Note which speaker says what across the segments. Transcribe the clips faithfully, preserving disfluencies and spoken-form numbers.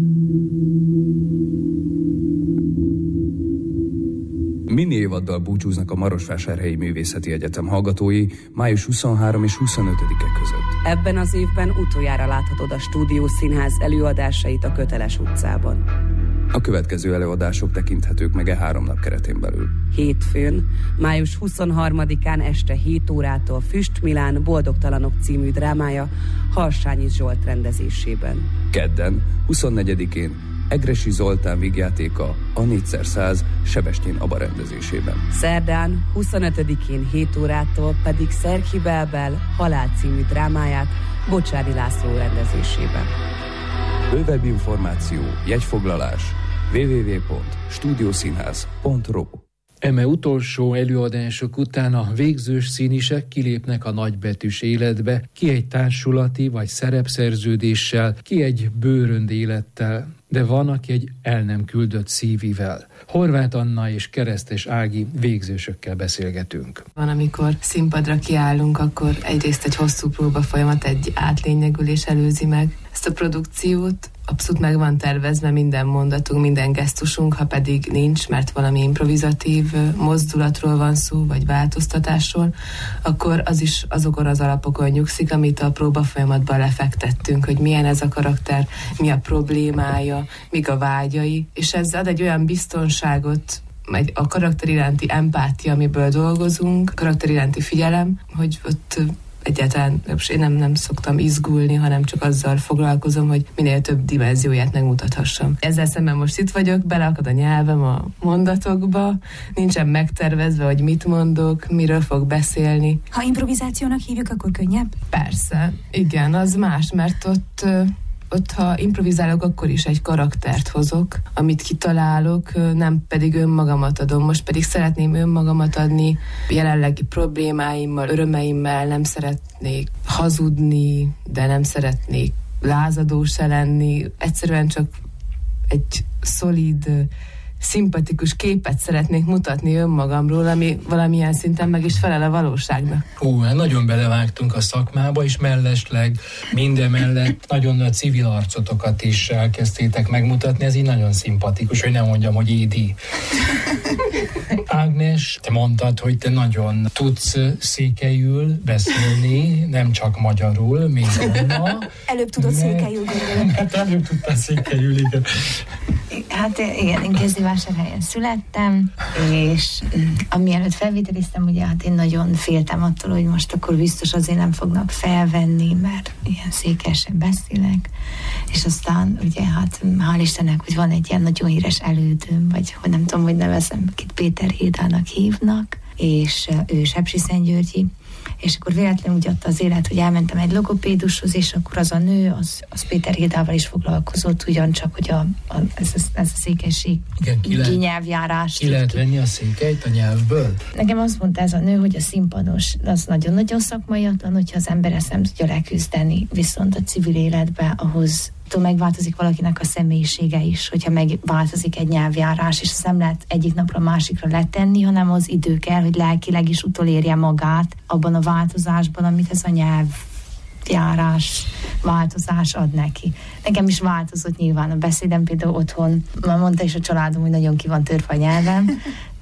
Speaker 1: Mini évaddal búcsúznak a Marosvásárhelyi Művészeti Egyetem hallgatói május huszonharmadika és huszonötödike között.
Speaker 2: Ebben az évben utoljára láthatod a Stúdió Színház előadásait a Köteles utcában.
Speaker 1: A következő előadások tekinthetők meg e három nap keretén belül.
Speaker 2: Hétfőn, május huszonharmadikán este hét órától Füst Milán Boldogtalanok című drámája Harsányi Zsolt rendezésében.
Speaker 1: Kedden, huszonnegyedikén Egressy Zoltán vígjátéka a négyszer száz Sebestyén Aba rendezésében.
Speaker 2: Szerdán, huszonötödikén hét órától pedig Szerki Belbel Halál című drámáját Bocsári László rendezésében.
Speaker 1: Bővebb információ, jegyfoglalás double-u double-u double-u pont stúdiószínház pont ro.
Speaker 3: Eme utolsó előadások után a végzős színisek kilépnek a nagybetűs életbe, ki egy társulati vagy szerepszerződéssel, ki egy bőrönd élettel, de van, aki egy el nem küldött szívivel. Horváth Anna és Keresztes Ági végzősökkel beszélgetünk.
Speaker 4: Van, amikor színpadra kiállunk, akkor egyrészt egy hosszú próba folyamat, egy átlényegülés előzi meg ezt a produkciót. Abszolút meg van tervezve minden mondatunk, minden gesztusunk, ha pedig nincs, mert valami improvizatív mozdulatról van szó, vagy változtatásról, akkor az is azokon az alapokon nyugszik, amit a próba folyamatban lefektettünk, hogy milyen ez a karakter, mi a problémája, mik a vágyai, és ez ad egy olyan biztonságot, a karakter iránti empátia, amiből dolgozunk, a karakter iránti figyelem, hogy ott egyáltalán én nem, nem szoktam izgulni, hanem csak azzal foglalkozom, hogy minél több dimenzióját megmutathassam. Ezzel szemben most itt vagyok, beleakad a nyelvem a mondatokba, nincsen megtervezve, hogy mit mondok, miről fog beszélni.
Speaker 5: Ha improvizációnak hívjuk, akkor könnyebb?
Speaker 4: Persze, igen, az más, mert ott... Ott, ha improvizálok, akkor is egy karaktert hozok, amit kitalálok, nem pedig önmagamat adom. Most pedig szeretném önmagamat adni jelenlegi problémáimmal, örömeimmel, nem szeretnék hazudni, de nem szeretnék lázadó se lenni. Egyszerűen csak egy szolid, szimpatikus képet szeretnék mutatni önmagamról, ami valamilyen szinten meg is felel a valóságnak.
Speaker 3: Ó, hát nagyon belevágtunk a szakmába, és mellesleg mindemellett nagyon nagy civil arcotokat is elkezdtétek megmutatni, ez így nagyon szimpatikus, hogy nem mondjam, hogy Édi. Ágnes, te mondtad, hogy te nagyon tudsz székelyül beszélni, nem csak magyarul, mint Anna.
Speaker 5: Előbb tudod mert... székelyül, gondolom.
Speaker 3: Hát előbb tudtál székelyül, igen.
Speaker 5: Hát igen, én Kézdivásárhelyen születtem, és amielőtt felvételiztem, ugye hát én nagyon féltem attól, hogy most akkor biztos azért nem fognak felvenni, mert ilyen székelyesen beszélek, és aztán ugye hát hál' Istennek, hogy van egy ilyen nagyon híres elődöm, vagy hogy nem tudom, hogy nevezem, akit Péter Hildának hívnak, és ő Sepsiszentgyörgyi, és akkor véletlenül úgy adta az élet, hogy elmentem egy logopédushoz, és akkor az a nő, az, az Péter Hildával is foglalkozott, ugyancsak, hogy a, a, ez, a, ez a székelység nyelvjárás.
Speaker 3: Ki lehet venni a székelyt a nyelvből?
Speaker 5: Nekem azt mondta ez a nő, hogy a színpados az nagyon-nagyon szakmaiatlan, hogyha az ember ezt nem tudja leküzdeni, viszont a civil életben ahhoz megváltozik valakinek a személyisége is, hogyha megváltozik egy nyelvjárás, és ezt nem lehet egyik napra másikra letenni, hanem az idő kell, hogy lelkileg is utolérje magát abban a változásban, amit ez a nyelvjárás változás ad neki. Nekem is változott nyilván a beszédem, például otthon, már mondta is a családom, hogy nagyon ki van törve a nyelvem,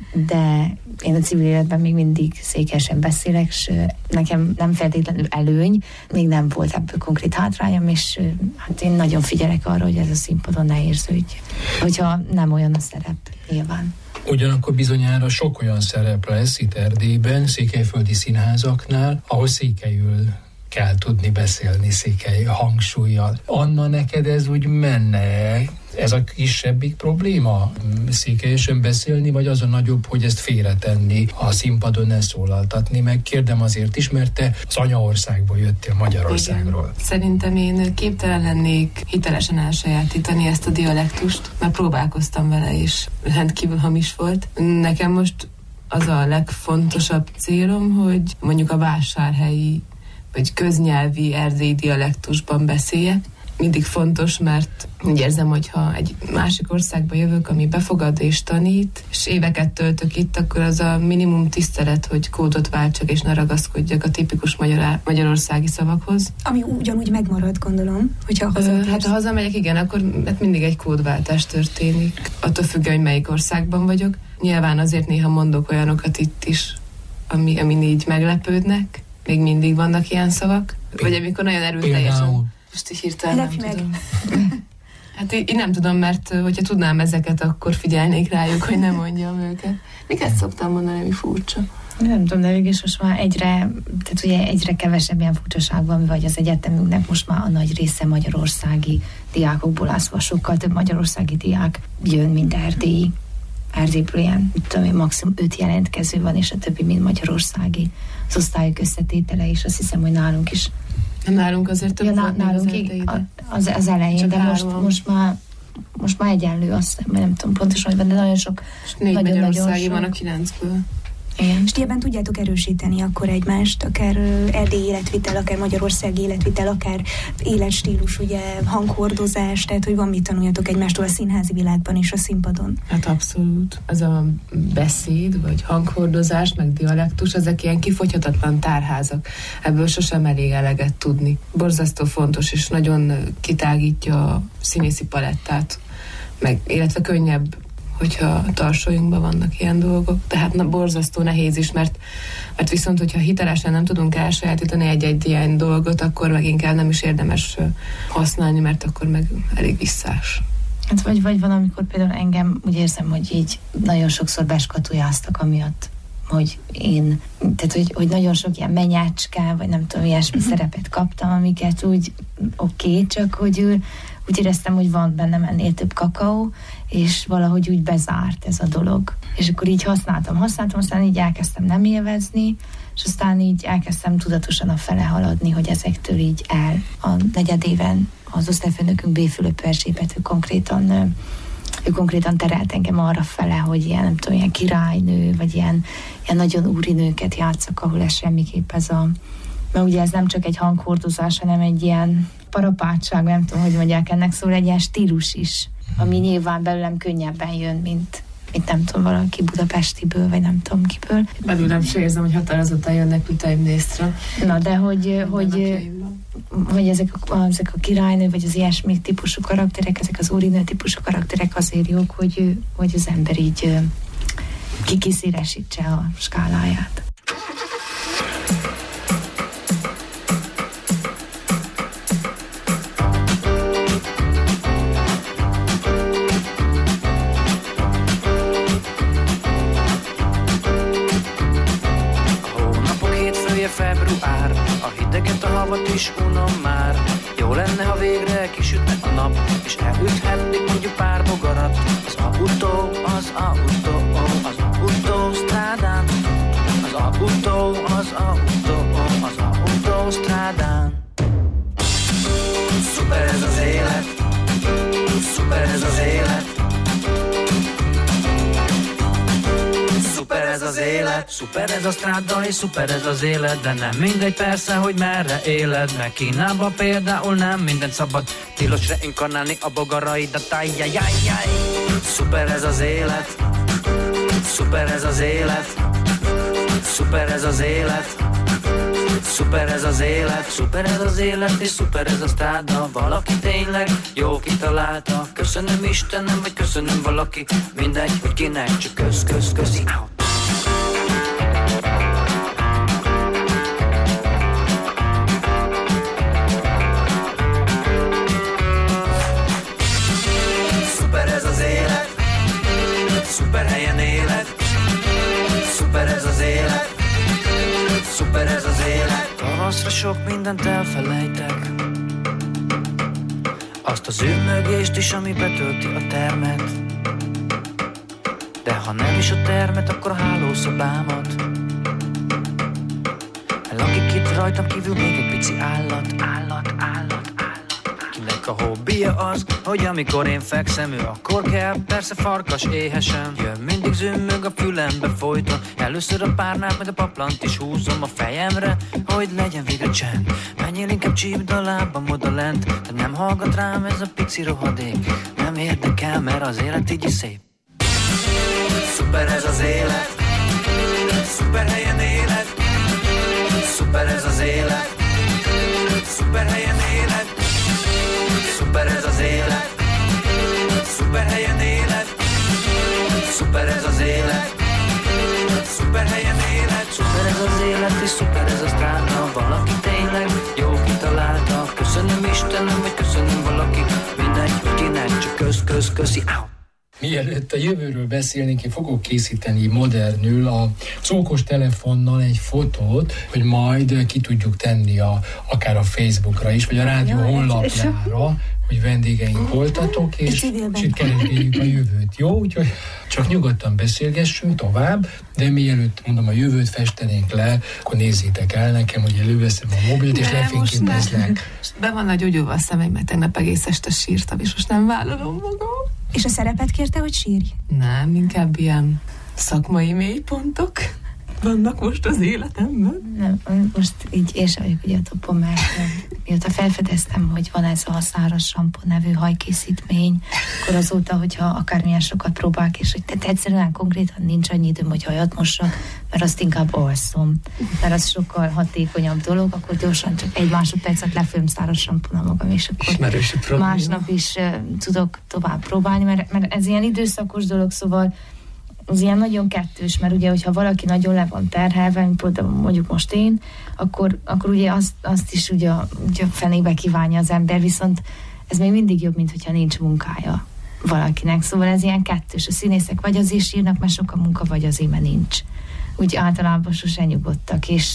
Speaker 5: de én a civil életben még mindig székelyesen beszélek, és nekem nem feltétlenül előny, még nem volt ebből konkrét hátrányom, és hát én nagyon figyelek arra, hogy ez a színpadon ne érződj, hogyha nem olyan a szerep, nyilván.
Speaker 3: Ugyanakkor bizonyára sok olyan szerep lesz itt Erdélyben, székelyföldi színházaknál, ahol székelyül kell tudni beszélni székely hangsúllyal. Anna, neked ez úgy menne? Ez a kisebbik probléma? Székelyesen beszélni, vagy az a nagyobb, hogy ezt félretenni, a színpadon ne szólaltatni? Meg kérdem azért is, mert te az anyaországból jöttél, Magyarországról.
Speaker 4: Igen. Szerintem én képtelen lennék hitelesen elsajátítani ezt a dialektust, mert próbálkoztam vele, és rendkívül hamis volt. Nekem most az a legfontosabb célom, hogy mondjuk a vásárhelyi vagy köznyelvi erdélyi dialektusban beszéljek. mindig fontos, mert úgy érzem, hogy ha egy másik országba jövök, ami befogad és tanít, és éveket töltök itt, akkor az a minimum tisztelet, hogy kódot váltsak és ne ragaszkodjak a tipikus magyar, magyarországi szavakhoz.
Speaker 6: Ami ugyanúgy megmarad, gondolom, hogyha hazatérsz.
Speaker 4: Hát ha hazamegyek, igen, akkor hát mindig egy kódváltás történik. Attól függően, hogy melyik országban vagyok. Nyilván azért néha mondok olyanokat itt is, ami, amin így meglepődnek. Még mindig vannak ilyen szavak. Vagy amikor nagyon erőteljesen. Most így hirtelen nem meg. tudom. Hát én nem tudom, mert hogyha tudnám ezeket, akkor figyelnék rájuk, hogy nem mondjam őket. Miket szoktam mondani, ami furcsa?
Speaker 5: Nem tudom, de végülis most már egyre, tehát ugye egyre kevesebb ilyen furcsaság van, vagy az egyetemünknek most már a nagy része magyarországi diákokból áll, szóval sokkal több magyarországi diák jön, mint erdélyi. Erdélyből ilyen, mit tudom én, maximum öt jelentkező van, és a többi mind magyarországi. Az osztályok összetétele is, azt hiszem, hogy nálunk is.
Speaker 4: Nálunk azért több
Speaker 5: ja,
Speaker 4: volt
Speaker 5: nálunk az, az, az elején, csak de most, most már most már egyenlő, azt hiszem, nem tudom pontosan, hogy van, de nagyon sok.
Speaker 4: Most négy nagyon, magyarországi nagyon van a kilencből.
Speaker 6: Igen. És ti ebben tudjátok erősíteni akkor egymást, akár erdélyi életvitel, akár magyarországi életvitel, akár életstílus, ugye, hanghordozás, tehát hogy van mit tanuljatok egymástól a színházi világban és a színpadon.
Speaker 4: Hát abszolút. Ez a beszéd, vagy hanghordozás, meg dialektus, ezek ilyen kifogyhatatlan tárházak. Ebből sosem elég eleget tudni. Borzasztó fontos, és nagyon kitágítja a színészi palettát, meg, illetve könnyebb, hogyha tarsolyunkban vannak ilyen dolgok. Tehát na, borzasztó nehéz is, mert, mert viszont, hogyha hitelesen nem tudunk elsajátítani egy-egy ilyen dolgot, akkor meg inkább nem is érdemes használni, mert akkor meg elég visszás.
Speaker 5: Hát vagy, vagy van, amikor például engem úgy érzem, hogy így nagyon sokszor beskatujáztak amiatt, hogy én, tehát hogy, hogy nagyon sok ilyen menyácska, vagy nem tudom, ilyesmi uh-huh. szerepet kaptam, amiket úgy oké, okay, csak hogy ő, úgy éreztem, hogy van bennem ennél több kakaó, és valahogy úgy bezárt ez a dolog. És akkor így használtam, használtam, aztán így elkezdtem nem élvezni, és aztán így elkezdtem tudatosan a fele haladni, hogy ezektől így el. A negyedéven az osztályfőnökünk B. Fülöp Erzsébet, ő konkrétan, ő konkrétan terelt engem arra fele, hogy ilyen, nem tudom, ilyen királynő, vagy ilyen, ilyen nagyon úrinőket játszak, ahol ez semmiképp ez a... Mert ugye ez nem csak egy hanghordozás, hanem egy ilyen parapátság, nem tudom, hogy mondják ennek, szóval egy ilyen stílus is, ami nyilván belőlem könnyebben jön, mint, mint nem tudom, valaki budapestiből, vagy nem tudom kiből.
Speaker 4: Belőlem se érzem, hogy határozottan jönnek Plütaimnésztra.
Speaker 5: Na, de hogy, hogy, hogy ezek, a, ezek a királynő, vagy az ilyesmi típusú karakterek, ezek az úrinő típusú karakterek azért jók, hogy, hogy az ember így kikiszélesítse a skáláját.
Speaker 7: Február, a hideget, a havat is unom már. Jó lenne, ha végre kisütne a nap, és elüthetnék mondjuk pár bogarat. Az autó, az autó, az autó strádán. Az autó, az autó, az autó strádán. Szuper ez az élet, szuper ez az élet. Szuper ez az élet, szuper ez a stráda és szuper ez az élet, de nem mindegy persze, hogy merre éled, meg Kínában például nem mindent szabad tilos reinkarnálni a bogaraidat, ajjajajjaj. Szuper ez az élet, szuper ez az élet, szuper ez az élet, szuper ez az élet, szuper ez az élet és szuper ez a stráda, valaki tényleg jó kitalálta, köszönöm Istenem, vagy köszönöm valaki, mindegy, hogy kinek, csak kösz, kösz, köszi, out. Szuper ez az élet, szuper helyen éled, szuper ez az élet, szuper ez az élet. Tavaszra sok mindent elfelejtek, azt az ümmögést is, ami betölti a termet. De ha nem is a termet, akkor a hálószobámat. Lakik itt rajtam kívül még egy pici állat, állat, állat, állat. Kinek Annak a hobbija az, hogy amikor én fekszem, ő akkor kell, persze farkas éhesen. Jön mindig zümmög a fülembe folyton, először a párnát, meg a paplant is húzom a fejemre, hogy legyen végre csend. Menjél inkább csípd a lábam oda lent, de nem hallgat rám ez a pici rohadék. Nem érdekel, mert az élet így is szép. Szuper ez az élet, szuper helyen élet, szuper ez az élet, szuper helyen élet, szuper ez az élet, szuper helyen élet, szuper ez az élet, szuper helyen élet, szuper ez az élet, és szuper ez a sztráta. Valaki tényleg jó kitalálta. Köszönöm Istenem, vagy köszönöm valaki, mindegy, hogy kinek, csak kösz, kösz, köszi, áu.
Speaker 3: Mielőtt a jövőről beszélnénk, én fogok készíteni modernül a okos telefonnal egy fotót, hogy majd ki tudjuk tenni a, akár a Facebookra is, vagy a rádió honlapjára, hogy vendégeink voltatok, és, és itt keresgéljük a jövőt. Jó? Úgyhogy csak nyugodtan beszélgessünk tovább, de mielőtt mondom, a jövőt festenénk le, akkor nézzétek el nekem, hogy előveszem a mobilt, és lefényképezlek.
Speaker 4: Be van a gyógyulva a szemem, mert tegnap egész este sírtam, és most nem vállalom magam.
Speaker 6: És a szerepet kérte, hogy sírj?
Speaker 4: Nem, inkább ilyen szakmai mélypontok vannak most az életemben.
Speaker 5: Nem, most így én sem vagyok ugye a topon, mert mióta felfedeztem, hogy van ez a száraz sampó nevű hajkészítmény, akkor azóta, hogyha akármilyen sokat próbálok, és hogy te egyszerűen konkrétan nincs annyi időm, hogy hajat mossak, mert azt inkább alszom. Mert az sokkal hatékonyabb dolog, akkor gyorsan csak egy másodpercet lefőm száraz sampónal magam, és akkor másnap is uh, tudok tovább próbálni, mert, mert ez ilyen időszakos dolog, szóval az ilyen nagyon kettős, mert ugye, hogyha valaki nagyon le van terhelve, mondjuk most én, akkor, akkor ugye azt, azt is ugye, ugye fenébe kívánja az ember, viszont ez még mindig jobb, mint hogyha nincs munkája valakinek. Szóval ez ilyen kettős. A színészek vagy azért sírnak, mert sok a munka, vagy azért, mert nincs. Úgy általában sosem nyugodtak, és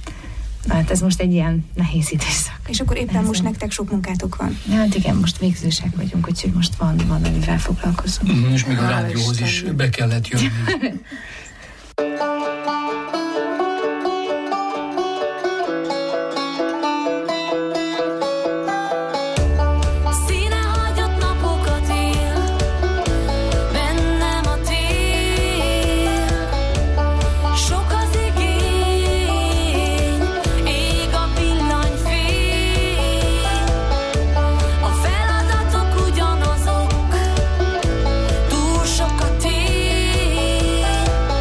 Speaker 5: hát ez most egy ilyen nehéz időszak.
Speaker 6: És akkor éppen Ezen. most nektek sok munkátok van.
Speaker 5: Hát igen, most végzősek vagyunk, úgyhogy most van, van amivel foglalkozunk.
Speaker 3: Mm, és még a rádióhoz is be kellett jönni.
Speaker 8: Túl sok a tény,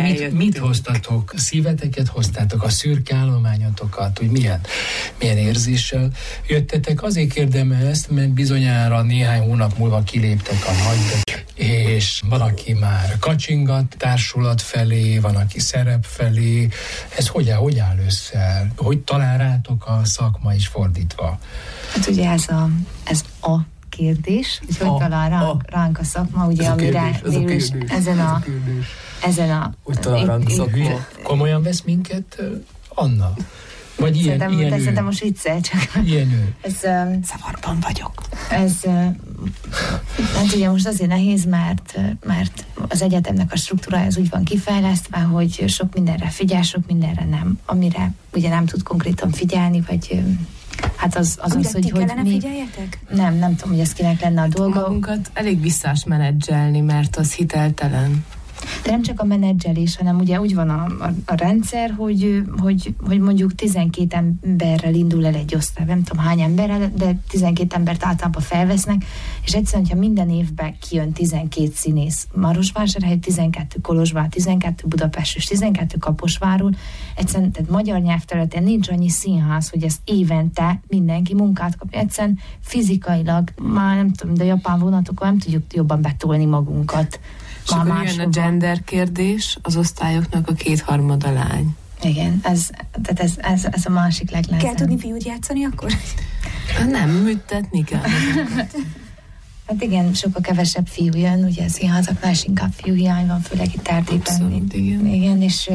Speaker 3: mit, mit hoztatok? Szíveteket hoztátok, a szürke állományotokat, hogy milyen, milyen érzéssel jöttetek? Azért kérdem ezt, mert bizonyára néhány hónap múlva kiléptek a nagyba, és van, aki már kacsingat társulat felé, van, aki szerep felé. Ez hogy áll, hogy áll össze? Hogy talál rátok a szakma is fordítva?
Speaker 5: Hát ugye ez a, ez a kérdés, hogy hogy a, talál ránk a, ránk a szakma, ugye, amire kérdés, ezen a, a ezen a...
Speaker 8: Hogy talál ránk a szakma?
Speaker 3: Komolyan vesz minket, Anna? Vagy ilyen,
Speaker 5: szerintem,
Speaker 3: ilyen
Speaker 5: szerintem most viccel, csak...
Speaker 3: Ilyen ő.
Speaker 5: Ez, um,
Speaker 2: Zavarban vagyok.
Speaker 5: Ez, uh, hát ugye most azért nehéz, mert, mert az egyetemnek a struktúrája az úgy van kifejlesztve, hogy sok mindenre figyel, sok mindenre nem. Amire ugye nem tud konkrétan figyelni, vagy... Hát az az, az hogy, hogy mi...
Speaker 6: figyeljetek?
Speaker 5: Nem, nem tudom, hogy ez kinek lenne a dolga.
Speaker 4: Magunkat elég visszás menedzselni, mert az hiteltelen.
Speaker 5: De nem csak a menedzselés, hanem ugye úgy van a, a, a rendszer, hogy, hogy, hogy mondjuk tizenkét emberrel indul el egy osztály, nem tudom hány emberrel, de tizenkét embert általában felvesznek, és egyszerűen, hogyha minden évben kijön tizenkét színész Marosvásárhely, tizenkettő Kolozsvár, tizenkettő Budapest és tizenkettő Kaposvárról, egyszerűen tehát magyar nyelvterületen nincs annyi színház, hogy ezt évente mindenki munkát kapja. Egyszerűen fizikailag, már nem tudom, de japán vonatokon nem tudjuk jobban betolni magunkat.
Speaker 4: És akkor jön a gender kérdés, az osztályoknak a kétharmada lány.
Speaker 5: Igen, ez, tehát ez, ez, ez a másik legnehezebb.
Speaker 6: Kell tudni fiút játszani akkor?
Speaker 4: Nem, műtetni kell.
Speaker 5: Hát igen, sokkal kevesebb fiú jön, ugye a színházaknál is inkább fiúhiány van, főleg itt Erdélyben.
Speaker 4: Abszolút, igen.
Speaker 5: Igen, és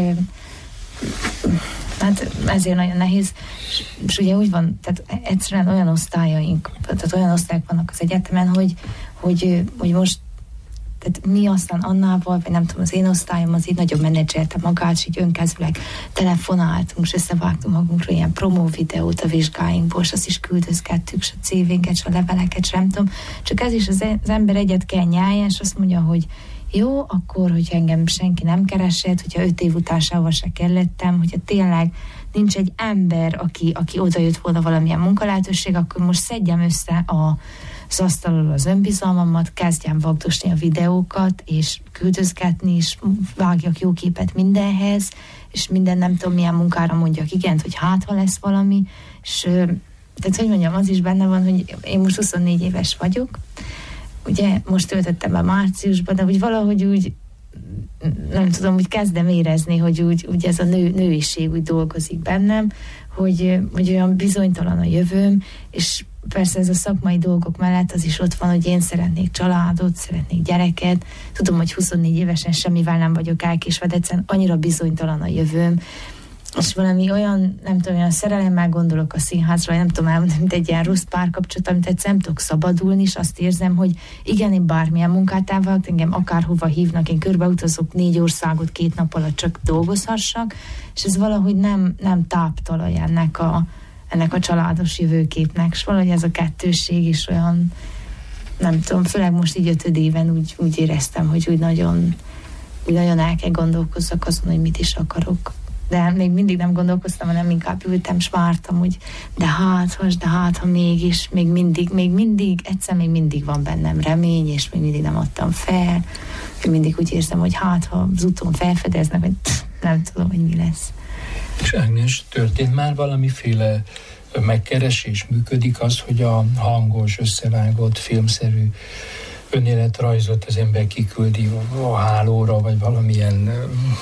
Speaker 5: hát ezért nagyon nehéz. És, és ugye úgy van, tehát egyszerűen olyan osztályaink, tehát olyan osztályok vannak az egyetemen, hogy, hogy, hogy most tehát mi aztán Annával, vagy nem tudom, az én osztályom az így nagyon menedzselte magát, és így önkezőleg telefonáltunk, és összevágtunk magunkról ilyen promó videót a vizsgáinkból, és azt is küldözgettük, és a cé vénket, és a leveleket, és nem tudom. Csak ez is az, az ember egyet kell nyálja, és azt mondja, hogy jó, akkor, hogyha engem senki nem keresett, hogyha öt év után sehova se kellettem, hogyha tényleg nincs egy ember, aki, aki odajött volna valamilyen munkalehetőség, akkor most szedjem össze a az asztalról az önbizalmamat, kezdjem vagdosni a videókat, és küldözgetni, és vágjak jó képet mindenhez, és minden nem tudom milyen munkára mondjak igent, hogy hát, ha lesz valami, és tehát, hogy mondjam, az is benne van, hogy én most huszonnégy éves vagyok, ugye most töltöttem be márciusban, de úgy valahogy úgy nem tudom, úgy kezdem érezni, hogy úgy, úgy ez a nő, nőiség úgy dolgozik bennem, hogy, hogy olyan bizonytalan a jövőm, és persze ez a szakmai dolgok mellett az is ott van, hogy én szeretnék családot, szeretnék gyereket. Tudom, hogy huszonnégy évesen semmivel nem vagyok elkésve, de egyszerűen annyira bizonytalan a jövőm. És valami olyan, nem tudom, olyan szerelemmel gondolok a színházra, nem tudom elmondani, mint egy ilyen rossz párkapcsolat, amit egyszerűen nem tudok szabadulni, és azt érzem, hogy igen, én bármilyen munkát elválok, engem akárhova hívnak, én körbeutazok négy országot két nap alatt csak dolgozhassak, és ez valahogy nem, nem táptalaj ennek a ennek a családos jövőképnek, és valahogy ez a kettősség is olyan, nem tudom, főleg most így ötöd éven úgy, úgy éreztem, hogy úgy nagyon, úgy nagyon el kell gondolkozzak azon, hogy mit is akarok. De még mindig nem gondolkoztam, hanem inkább ültem, és vártam, hogy de hát, has, de hát, ha mégis, még mindig, még mindig, egyszer még mindig van bennem remény, és még mindig nem adtam fel. Még mindig úgy érzem, hogy hát, ha az úton felfedeznek, hogy pff, nem tudom, hogy mi lesz.
Speaker 3: És Ágnes, történt már valamiféle megkeresés? Működik az, hogy a hangos, összevágott, filmszerű önéletrajzot az ember kiküldi a hálóra, vagy valamilyen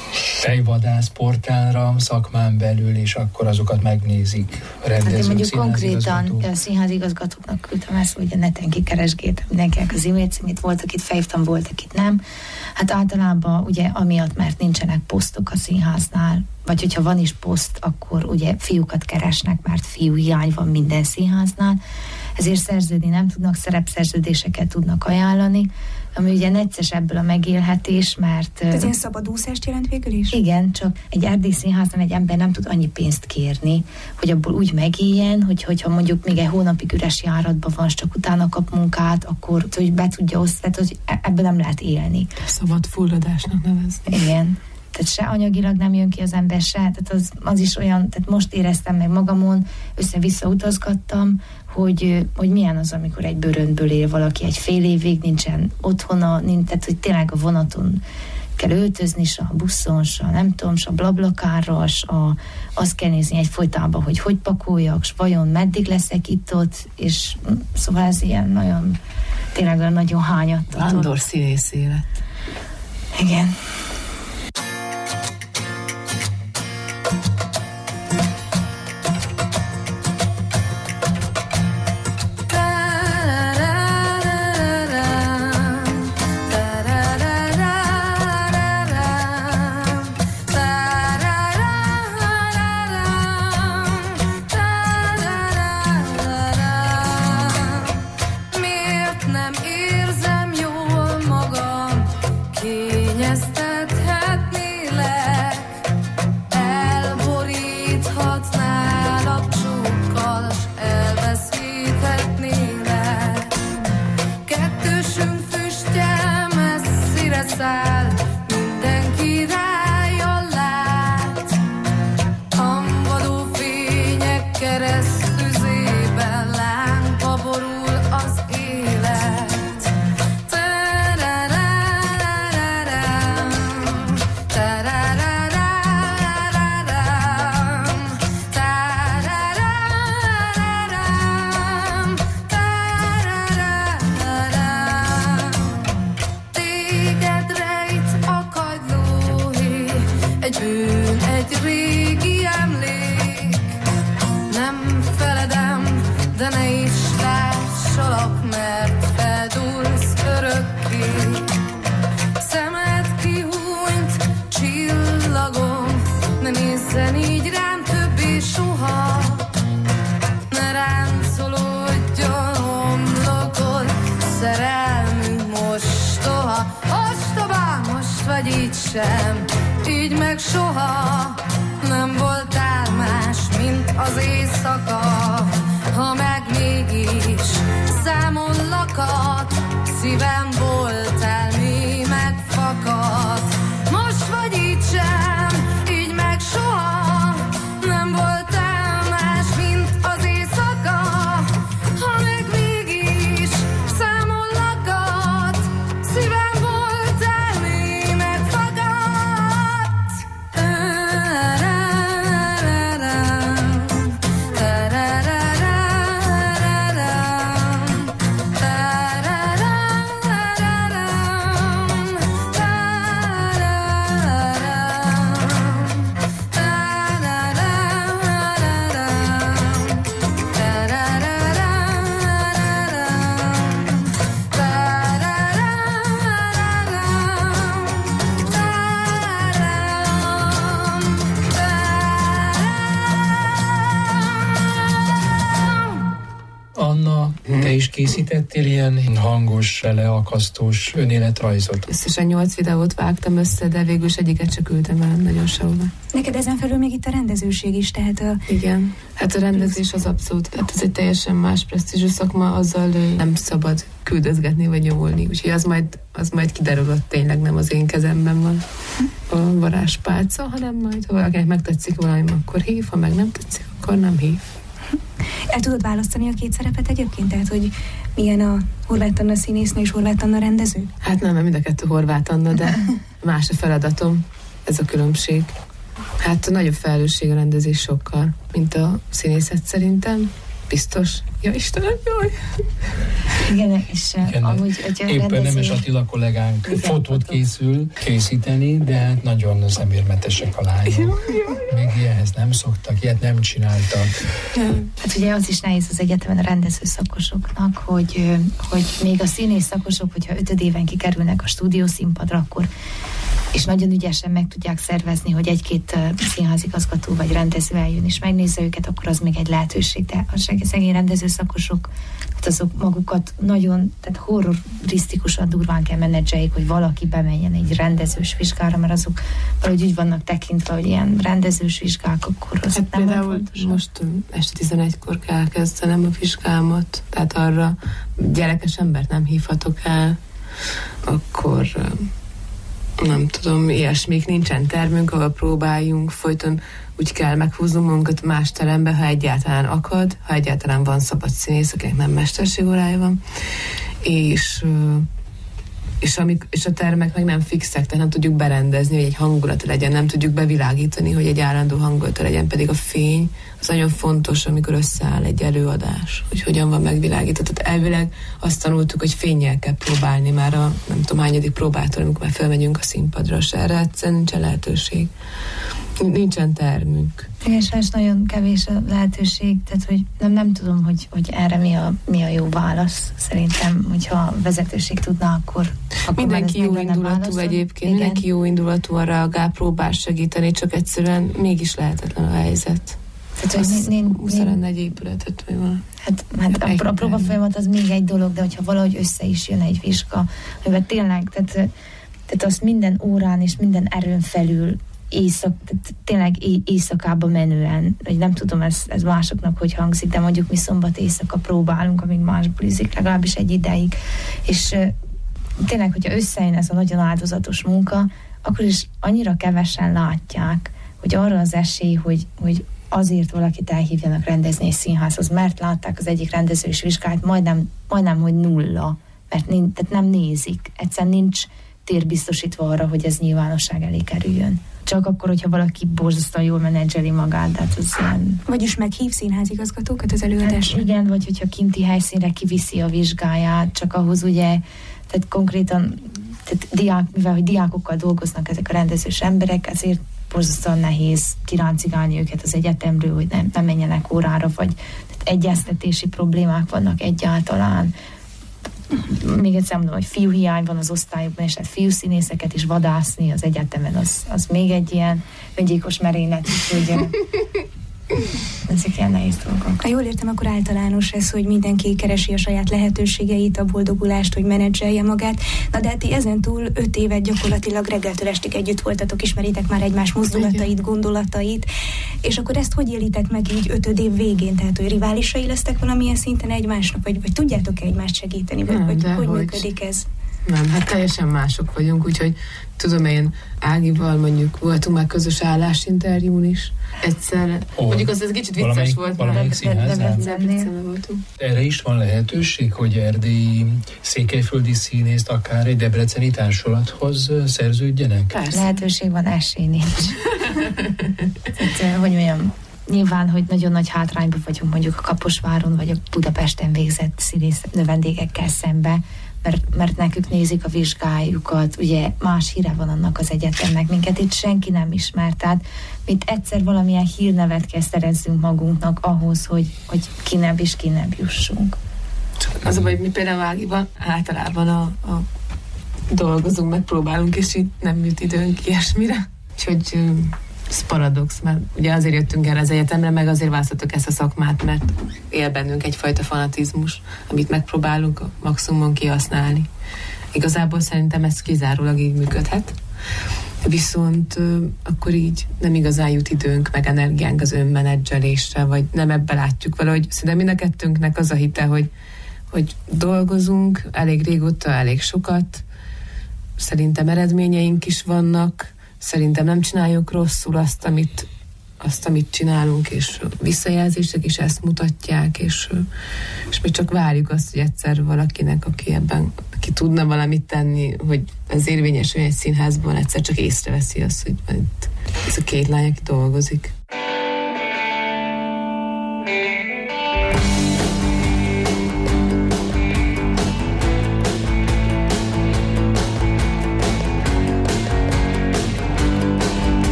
Speaker 3: fejvadász portálra szakmán belül, és akkor azokat megnézik a rendezők,
Speaker 5: hát mondjuk konkrétan a színházigazgatóknak küldtem ezt, hogy a neten kikeresgéltem mindenkinek az e-mail címét, volt, akit felhívtam, volt, akit nem. Hát általában ugye amiatt, mert nincsenek posztok a színháznál, vagy hogyha van is poszt, akkor ugye fiúkat keresnek, mert fiú hiány van minden színháznál, ezért szerződni nem tudnak, szerepszerződéseket tudnak ajánlani, ami ugye necces ebből a megélhetés, mert...
Speaker 6: Tehát ilyen szabadúszást jelent végül is?
Speaker 5: Igen, csak egy erdélyi színházban egy ember nem tud annyi pénzt kérni, hogy abból úgy megéljen, hogy, hogyha mondjuk még egy hónapig üres járatban van, csak utána kap munkát, akkor hogy be tudja osztani, hogy ebből nem lehet élni.
Speaker 4: Szabad fulladásnak nevezni.
Speaker 5: Igen. Tehát se anyagilag nem jön ki az ember se, tehát az, az is olyan, tehát most éreztem meg magamon, össze-vissza utazgattam, hogy, hogy milyen az, amikor egy bőröntből él valaki egy fél évig, nincsen otthona, nincs, tehát hogy tényleg a vonaton kell öltözni, se a buszon, se a nem tudom, se a blablakárral, se a, azt kell nézni egyfolytában, hogy hogy pakoljak, s vajon meddig leszek itt-ott, és szóval ez ilyen nagyon, tényleg olyan nagyon hányattató.
Speaker 4: Vándor színész élet.
Speaker 5: Igen.
Speaker 8: Sem, így meg soha nem voltál más, mint az éjszaka. Ha meg mégis számon lakat, szívem voltál, mi megfakadt. Most vagy így sem, így meg soha nem voltál más, mint az éjszaka. Ha meg mégis számon lakat, szívem voltál, mi megfakadt.
Speaker 3: Te is készítettél ilyen hangos, leakasztós önéletrajzot?
Speaker 4: Összesen nyolc videót vágtam össze, de végül is egyiket csak ültem el nagyon sehova.
Speaker 6: Neked ezen felül még itt a rendezőség is, tehát a...
Speaker 4: Igen, hát a rendezés az abszolút, hát ez egy teljesen más presztízsű szakma, azzal nem szabad küldözgetni vagy nyomulni, úgyhogy az majd, az majd kiderül, tényleg nem az én kezemben van a varázspálca, hanem majd, ha valakinek megtetszik valami, akkor hív, ha meg nem tetszik, akkor nem hív.
Speaker 6: El tudod választani a két szerepet egyébként? Tehát, hogy milyen a Horváth Anna színésznő és Horváth Anna rendező?
Speaker 4: Hát nem, mert mind a kettő Horváth Anna, de más a feladatom, ez a különbség. Hát a nagyobb felelősség a rendezés sokkal, mint a színészet szerintem. Biztos. Ja, Istenem, jaj!
Speaker 5: Igen, és
Speaker 3: Igen,
Speaker 5: amúgy,
Speaker 3: éppen rendező... Nemes Attila kollégánk igen, fotót fotó. készül készíteni, de hát nagyon szemérmetesek a lányok. Még ilyenhez nem szoktak, ilyet nem csináltak.
Speaker 5: Nem. Hát ugye az is nehéz az egyetemen a rendező szakosoknak, hogy, hogy még a színész szakosok, hogyha ötöd éven kikerülnek a stúdiószínpadra, akkor és nagyon ügyesen meg tudják szervezni, hogy egy-két uh, színházigazgató vagy rendező eljön és megnézze őket, akkor az még egy lehetőség. De a szegény rendezőszakosok, hát azok magukat nagyon, tehát horrorisztikusan durván kell menedzseljék, hogy valaki bemenjen egy rendezős vizsgára, mert azok valahogy úgy vannak tekintve, hogy ilyen rendezős vizsgák, akkor az
Speaker 4: hát
Speaker 5: nem
Speaker 4: például most este tizenegykor kell kezdenem a vizsgámat, tehát arra gyerekes embert nem hívhatok el, akkor nem tudom, ilyesmik, nincsen termünk, ahol próbáljunk, folyton úgy kell meghúznunk magunkat más terembe, ha egyáltalán akad, ha egyáltalán van szabad színész, akinek nem mesterségórája van, és és, amik, és a termek meg nem fixek, tehát nem tudjuk berendezni, hogy egy hangulat legyen, nem tudjuk bevilágítani, hogy egy állandó hangulata legyen, pedig a fény az nagyon fontos, amikor összeáll egy előadás, hogy hogyan van megvilágítva. Tehát elvileg azt tanultuk, hogy fénnyel kell próbálni már a nem tudom hányadik próbától, amikor már felmegyünk a színpadra, és erre egyszerűen nincsen lehetőség. Nincsen termünk.
Speaker 5: Igen, és nagyon kevés a lehetőség, tehát hogy nem, nem tudom, hogy, hogy erre mi a, mi a jó válasz. Szerintem, hogyha a vezetőség tudna, akkor, akkor
Speaker 4: mindenki jó indulatú egyébként, igen. Mindenki jó indulatúan reagál, próbál segíteni, csak egyszerűen mégis lehetetlen a helyzet. Tehát, hogy nincs muszáj lenne egy épületet, vagy van.
Speaker 5: Hát, hát a, a próba folyamat az még egy dolog, de hogyha valahogy össze is jön egy vizsga, amiben tényleg, tehát, tehát azt minden órán és minden erőn felül éjszak, tényleg éjszakába menően, vagy nem tudom, ez, ez másoknak hogy hangzik, de mondjuk mi szombat éjszaka próbálunk, amíg más bulizik, legalábbis egy ideig, és uh, tényleg, hogyha összejön ez a nagyon áldozatos munka, akkor is annyira kevesen látják, hogy arra az esély, hogy, hogy azért valakit elhívjanak rendezni egy színházhoz, mert látták az egyik rendező és vizsgált, majdnem, majdnem, hogy nulla, mert nincs, tehát nem nézik, egyszerűen nincs tér biztosítva arra, hogy ez nyilvánosság elé kerüljön. Csak akkor, hogyha valaki borzasztóan jól menedzseli magát, tehát az ilyen...
Speaker 6: Vagyis meghív színházigazgatókat az előadásra?
Speaker 5: Hát igen, vagy hogyha kinti helyszínre kiviszi a vizsgáját, csak ahhoz ugye, tehát konkrétan, tehát diák, mivel hogy diákokkal dolgoznak ezek a rendezős emberek, ezért borzasztóan nehéz kiráncigálni őket az egyetemről, hogy nem, nem menjenek órára, vagy tehát egyeztetési problémák vannak egyáltalán. Még egyszer mondom, hogy fiúhiány van az osztályokban, és hát fiúszínészeket is vadászni az egyetemen, az, az még egy ilyen öngyilkos merénylet, úgyhogy ezek ilyen nehéz dolgok.
Speaker 6: Ha jól értem, akkor általános ez, hogy mindenki keresi a saját lehetőségeit, a boldogulást, hogy menedzselje magát. Na de hát ezen túl öt évet gyakorlatilag reggeltől estig együtt voltatok, ismeritek már egymás mozdulatait, gondolatait, és akkor ezt hogy élitek meg így ötöd év végén? Tehát, hogy riválisai lesztek valamilyen szinten egymásnak, vagy, vagy tudjátok-e egymást segíteni, vagy,
Speaker 4: nem,
Speaker 6: vagy hogy,
Speaker 4: hogy
Speaker 6: működik ez?
Speaker 4: Nem, hát teljesen mások vagyunk, úgyhogy tudom én, Ágival mondjuk voltunk már közös állásinterjún is. Egyszer, oh, mondjuk az ez kicsit vicces
Speaker 3: valamelyik,
Speaker 4: volt.
Speaker 3: Valamelyik színháznál. Erre is van lehetőség, hogy erdélyi székelyföldi színészt akár egy debreceni társulathoz szerződjenek?
Speaker 5: Persze. Lehetőség van, esély nincs. Tehát, hogy olyan nyilván, hogy nagyon nagy hátrányban vagyunk mondjuk a Kaposváron, vagy a Budapesten végzett színész növendégekkel szembe, Mert, mert nekük nézik a vizsgájukat, ugye más híre van annak az egyetemnek, minket itt senki nem ismer, tehát mint egyszer valamilyen hírnevet kell szerezzünk magunknak ahhoz, hogy, hogy kinebb és kinebb jussunk.
Speaker 4: Az a baj, mi például Ágiban általában a, a dolgozunk, megpróbálunk, és így nem jut időnk ilyesmire. Úgyhogy ez paradox, mert ugye azért jöttünk el az egyetemre, meg azért választottuk ezt a szakmát, mert él bennünk egyfajta fanatizmus, amit megpróbálunk a maximumon kihasználni. Igazából szerintem ez kizárólag így működhet. Viszont akkor így nem igazán jut időnk, meg energiánk az önmenedzselésre, vagy nem ebbe látjuk valahogy. Szerintem mind a kettőnknek az a hite, hogy, hogy dolgozunk elég régóta, elég sokat, szerintem eredményeink is vannak, szerintem nem csináljuk rosszul azt, amit, azt, amit csinálunk, és visszajelzések is ezt mutatják, és, és mi csak várjuk azt, hogy egyszer valakinek, aki ebben, aki tudna valamit tenni, hogy ez érvényesül egy színházban, egyszer csak észreveszi azt, hogy itt ez a két lány, aki dolgozik.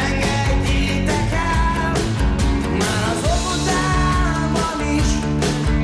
Speaker 9: Már az óvodában is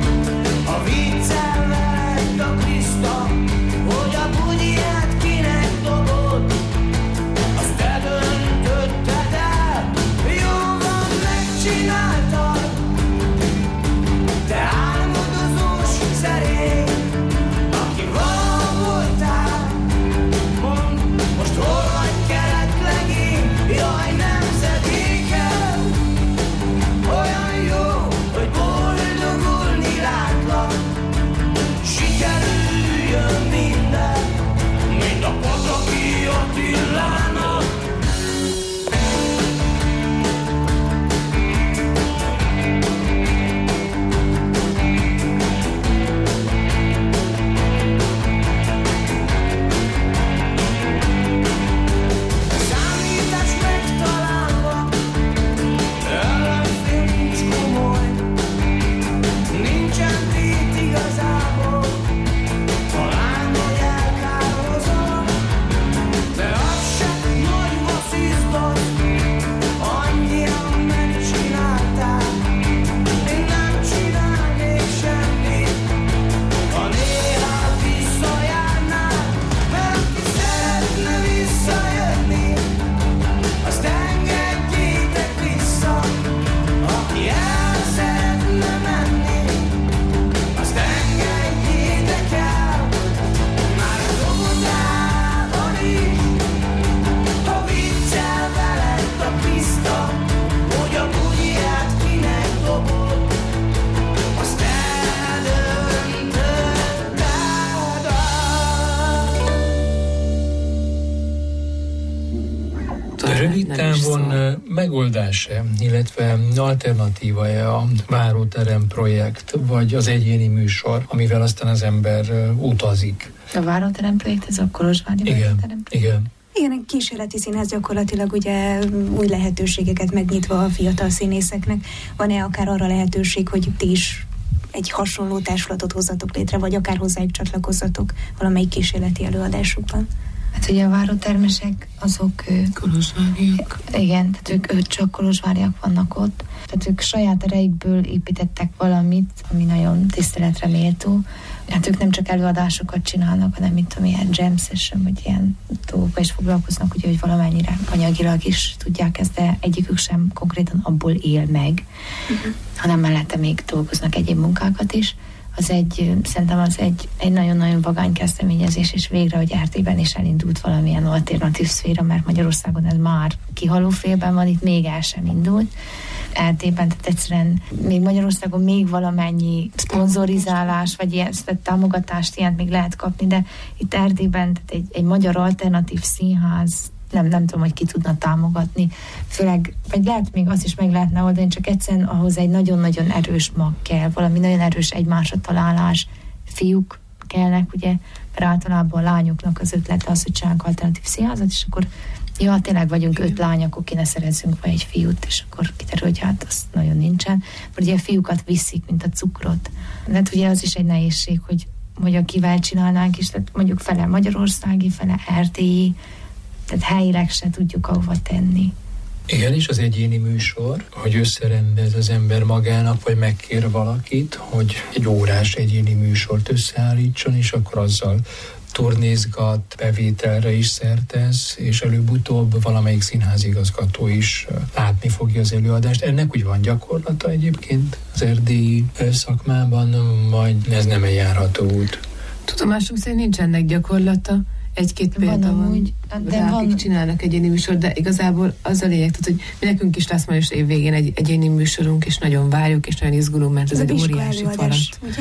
Speaker 3: Rövid távon megoldás-e, illetve alternatíva-e a váróterem projekt, vagy az egyéni műsor, amivel aztán az ember utazik?
Speaker 5: A váróterem projekt, ez a Kolozsvári váróterem projekt?
Speaker 3: Igen.
Speaker 6: Igen, egy kísérleti színház gyakorlatilag ugye új lehetőségeket megnyitva a fiatal színészeknek. Van-e akár arra lehetőség, hogy ti is egy hasonló társulatot hozzatok létre, vagy akár hozzájuk csatlakozzatok valamelyik kísérleti előadásukban?
Speaker 5: Hát ugye a várótermesek azok...
Speaker 4: Kolozsváriak.
Speaker 5: Igen, tehát ők, ők csak kolozsváriak vannak ott. Tehát ők saját erejükből építettek valamit, ami nagyon tiszteletre méltó. Hát ők nem csak előadásokat csinálnak, hanem mint tudom, ilyen jam session, vagy ilyen dolgokkal is foglalkoznak, ugye, hogy valamennyire anyagilag is tudják ezt, de egyikük sem konkrétan abból él meg, uh-huh. hanem mellette még dolgoznak egyéb munkákat is. Az egy, szerintem az egy, egy nagyon-nagyon vagány kezdeményezés, és végre, hogy er té-ben is elindult valamilyen alternatív szféra, mert Magyarországon ez már kihaló félben van, itt még el sem indult. er té-ben, tehát egyszerűen még Magyarországon még valamennyi szponzorizálás, vagy ilyen támogatást ilyet még lehet kapni, de itt Erdélyben tehát egy, egy magyar alternatív színház nem, nem tudom, hogy ki tudna támogatni. Főleg, vagy lehet még azt is meg lehetne oldani, csak egyszerűen ahhoz egy nagyon-nagyon erős mag kell, valami nagyon erős egymásra találás, fiúk kellnek, ugye, mert általában a lányoknak az ötlete az, hogy csinálunk alternatív színházat, és akkor ja, tényleg vagyunk öt lány, akkor kéne szerezzünk vagy egy fiút, és akkor kiderül, hogy hát az nagyon nincsen. Mert ugye a fiúkat viszik, mint a cukrot. De ugye az is egy nehézség, hogy, hogy akivel csinálnánk is, tehát mondjuk fele magyarországi, fele er té-i, tehát helyileg se tudjuk ahova tenni.
Speaker 3: Igen, és az egyéni műsor, hogy összerendez az ember magának, vagy megkér valakit, hogy egy órás egyéni műsort összeállítson, és akkor azzal turnézgat, bevételre is szertez, és előbb-utóbb valamelyik színházigazgató is látni fogja az előadást. Ennek úgy van gyakorlata egyébként az erdélyi szakmában, vagy ez nem egy járható út?
Speaker 4: Tudomásunk szerint nincs ennek gyakorlata. Egy-két példa van,
Speaker 5: úgy, de
Speaker 4: rá,
Speaker 5: van,
Speaker 4: akik csinálnak egyéni műsor, de igazából az a lényeg, tehát, hogy mi nekünk is lesz majd is év végén egy egyéni műsorunk, és nagyon várjuk, és nagyon izgulunk, mert ez, ez egy óriási falat.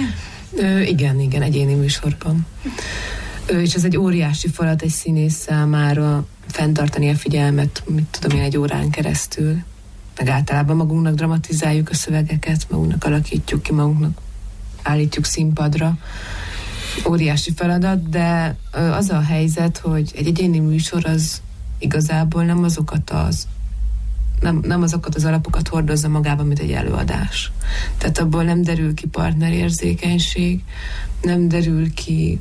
Speaker 4: Ö, igen, igen, egyéni műsorban. Ö, és ez egy óriási falat egy színész számára fenntartani a figyelmet, mit tudom én, egy órán keresztül. Meg általában magunknak dramatizáljuk a szövegeket, magunknak alakítjuk ki, magunknak állítjuk színpadra. Óriási feladat, de az a helyzet, hogy egy egyéni műsor az igazából nem azokat az nem, nem azokat az alapokat hordozza magában, mint egy előadás. Tehát abból nem derül ki partnerérzékenység, nem derül ki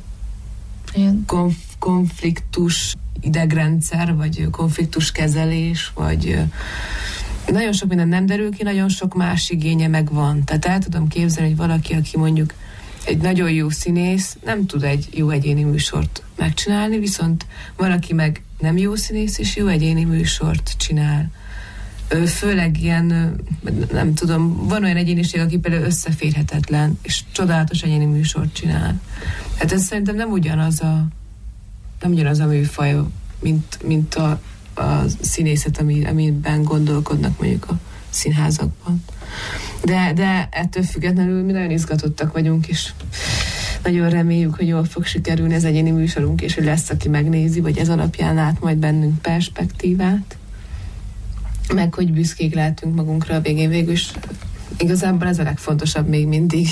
Speaker 4: konf- konfliktus idegrendszer, vagy konfliktus kezelés, vagy nagyon sok minden nem derül ki, nagyon sok más igénye megvan. Tehát el tudom képzelni, hogy valaki, aki mondjuk egy nagyon jó színész nem tud egy jó egyéni műsort megcsinálni, viszont valaki meg nem jó színész, és jó egyéni műsort csinál. Főleg ilyen, nem tudom, van olyan egyéniség, aki például összeférhetetlen, és csodálatos egyéni műsort csinál. Hát ez szerintem nem ugyanaz a nem ugyanaz a műfaj, mint, mint a, a színészet, ami, amiben gondolkodnak mondjuk a színházakban. De, de ettől függetlenül mi nagyon izgatottak vagyunk, és nagyon reméljük, hogy jól fog sikerülni az egyéni műsorunk, és hogy lesz, aki megnézi, vagy ez alapján lát majd bennünk perspektívát, meg hogy büszkék lehetünk magunkra a végén végül is. Igazából ez a legfontosabb még mindig.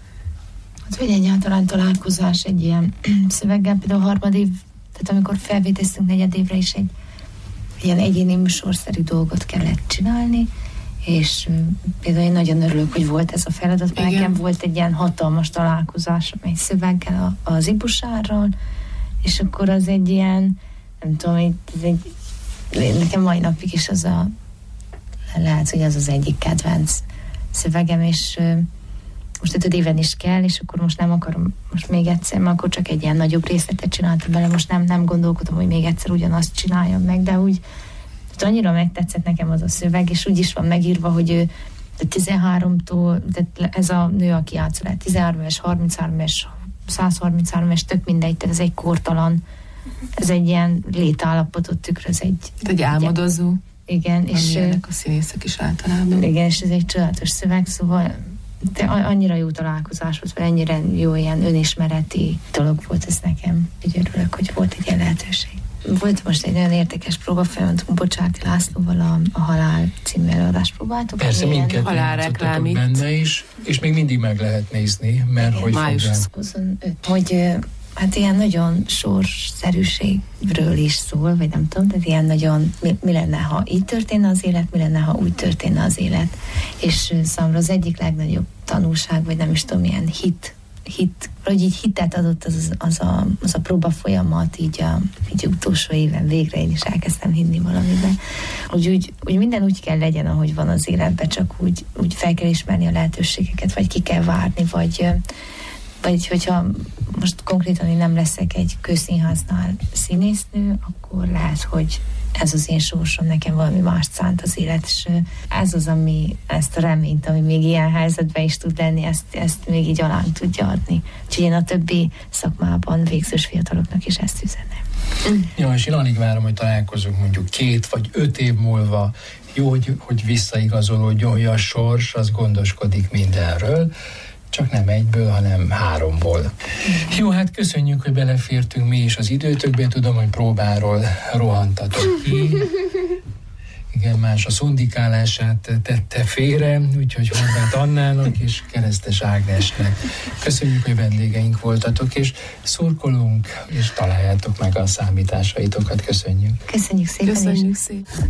Speaker 5: Hát, hogy egyáltalán találkozás egy ilyen szöveggel, például a harmadév, tehát amikor felvéteztünk negyedévre is egy ilyen egyéni műsorszerű dolgot kellett csinálni, és például én nagyon örülök, hogy volt ez a feladat, mert nekem volt egy ilyen hatalmas találkozás, amely szöveggel az Ibusárral, és akkor az egy ilyen, nem tudom, ez egy, nekem mai napig is az a, lehet, hogy az az egyik kedvenc szövegem, és most ötöd éven is kell, és akkor most nem akarom, most még egyszer, mert akkor csak egy ilyen nagyobb részletet csináltam bele, most nem, nem gondolkodom, hogy még egyszer ugyanazt csináljam meg, de úgy annyira megtetszett nekem az a szöveg, és úgy is van megírva, hogy ő tizenháromtól, de ez a nő, aki játszol el, tizenhárom éves, harminchárom éves, száz harminchárom éves, tök mindegy, tehát ez egy kortalan, ez egy ilyen létállapotot tükröz, egy...
Speaker 4: Egy álmodozó.
Speaker 5: Igen, és...
Speaker 4: Amilyenek a színészek is általában.
Speaker 5: Igen, és ez egy csodálatos szöveg, szóval de annyira jó találkozás volt, vagy ennyire jó ilyen önismereti dolog volt ez nekem. Úgy örülök, hogy volt egy ilyen lehetőség. Volt most egy nagyon érdekes próbafolyamatunk Bocsárti Lászlóval, a, a Halál című előadást próbáltuk.
Speaker 3: Persze, mindketten játszottatok benne is, és még mindig meg lehet nézni, mert igen, hogy
Speaker 5: május huszonöt, hogy hát ilyen nagyon sorsszerűségről is szól, vagy nem tudom, tehát ilyen nagyon, mi, mi lenne, ha így történne az élet, mi lenne, ha úgy történne az élet. És számomra az egyik legnagyobb tanulság, vagy nem is tudom, ilyen hit, hit, vagy így hitet adott az, az, a, az a próba folyamat, így a így utolsó éven végre én is elkezdtem hinni valamiben. Úgy, úgy, úgy minden úgy kell legyen, ahogy van az életben, csak úgy, úgy fel kell ismerni a lehetőségeket, vagy ki kell várni, vagy vagy hogyha most konkrétan én nem leszek egy közszínháznál színésznő, akkor lehet, hogy ez az én sorsom, nekem valami mást szánt az élet, és ez az, ami ezt a reményt, ami még ilyen helyzetben is tud lenni, ezt, ezt még így alán tudja adni. Úgyhogy én a többi szakmában végzős fiataloknak is ezt üzenem.
Speaker 3: Ja, és én alig várom, hogy találkozunk mondjuk két vagy öt év múlva. Jó, hogy, hogy visszaigazolódjon, hogy a sors az gondoskodik mindenről, csak nem egyből, hanem háromból. Jó, hát köszönjük, hogy belefértünk mi is az időtökbe. Tudom, hogy próbáról rohantatok ki. Igen, más a szundikálását tette félre, úgyhogy Horváth Annának és Keresztes Ágnesnek köszönjük, hogy vendégeink voltatok, és szurkolunk, és találjátok meg a számításaitokat. Köszönjük.
Speaker 5: Köszönjük szépen.
Speaker 4: Köszönjük szépen.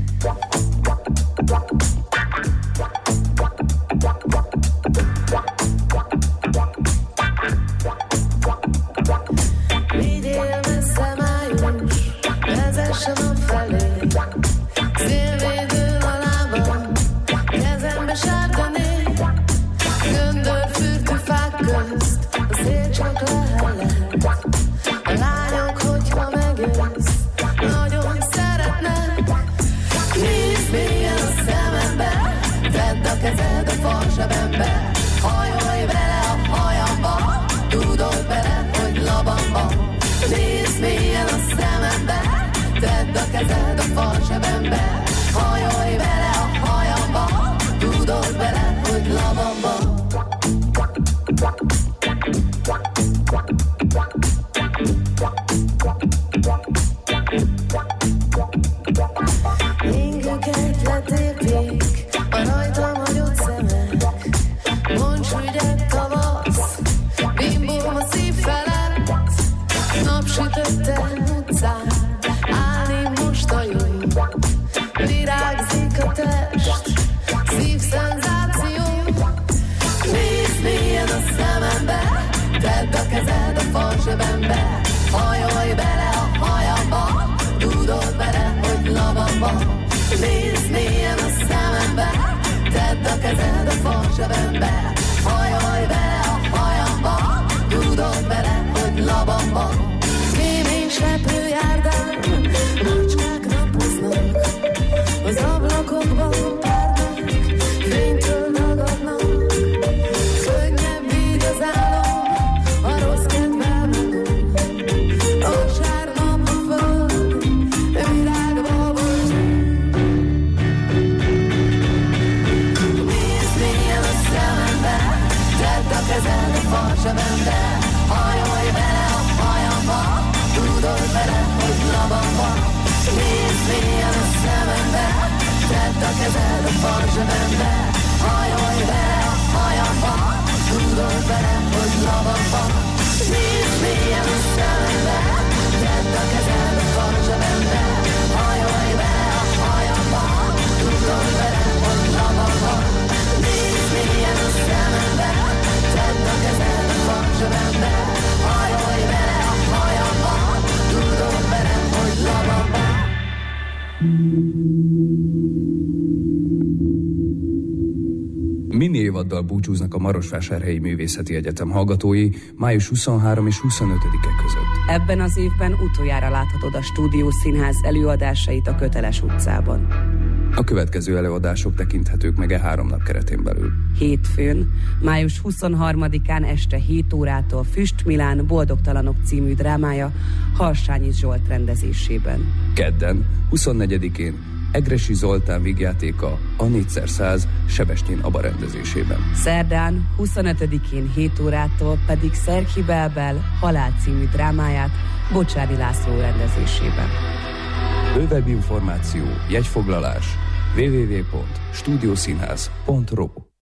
Speaker 8: Vigyél messze május, vezessen a felé, szélvédőn a lábam, kezembe sárga név, göndörfürtű fák közt, a szél csak lehelet. A lányok, hogyha megjössz, nagyon szeretnek. Nézd mélyen a szemembe, tedd a kezed a farzsebembe, hajolj bele a hajamba, tudod bele, hogy labamba. Nézd mélyen a szemembe, tedd a kezed a farzsebembe, hajolj bele a hajamba, tudod bele, hogy labamba. Ingőket letépjék a rajtam hagyott szemek, moncs ügyek tavasz, bimbóm a szív felett, napsütötte utcán, állni most a jó, virágzik a test, szívszenzáció. Nézd mélyen a szemembe, tedd a kezed a farzsebembe, hajolj bele a hajamba, tudod bele, hogy labamba. Nézd mélyen a szemembe, tedd a kezed a farzsebembe, hajolj bele a hajamba, tudod bele, hogy labamba. Kémény seprő járdán, macskák napoznak, az ablakokban párnak, fénytől dagadnak. Könnyebb így az álom, a rossz kedvel magam, a sárnap a föld, világba van. Nézd mélyen a szemembe, tedd a kezed a farzsebembe, hajolj bele a hajamba, tudod bele, hogy labamba. Nézd mélyen a szemembe, tedd a kezed a farzsebembe, hajolj bele a hajamba, tudod bele, hogy labamba. Nézd mélyen a szemembe, tedd a kezed a farzsebembe, hajolj bele a hajamba, tudod bele, hogy labamba. Nézd mélyen a szemembe, tedd a kezed a farzsebembe, hajolj bele a hajamba, tudod bele, hogy labamba.
Speaker 1: Mini évaddal búcsúznak a Marosvásárhelyi Művészeti Egyetem hallgatói május huszonharmadika és huszonötödike között.
Speaker 2: Ebben az évben utoljára láthatod a Stúdió Színház előadásait a Köteles utcában.
Speaker 1: A következő előadások tekinthetők meg e három nap keretén belül.
Speaker 2: Hétfőn, május huszonharmadikán este hét órától Füst Milán Boldogtalanok című drámája Harsányi Zsolt rendezésében.
Speaker 1: Kedden, huszonnegyedikén Egressy Zoltán vígjátéka a négyszer száz Sebestyén Aba rendezésében.
Speaker 2: Szerdán huszonötödikén hét órától pedig Szerki Belbel Halál című drámáját Bocsáni László rendezésében.
Speaker 1: Bővebb információ, jegyfoglalás double-u double-u double-u pont stúdiószínház pont ro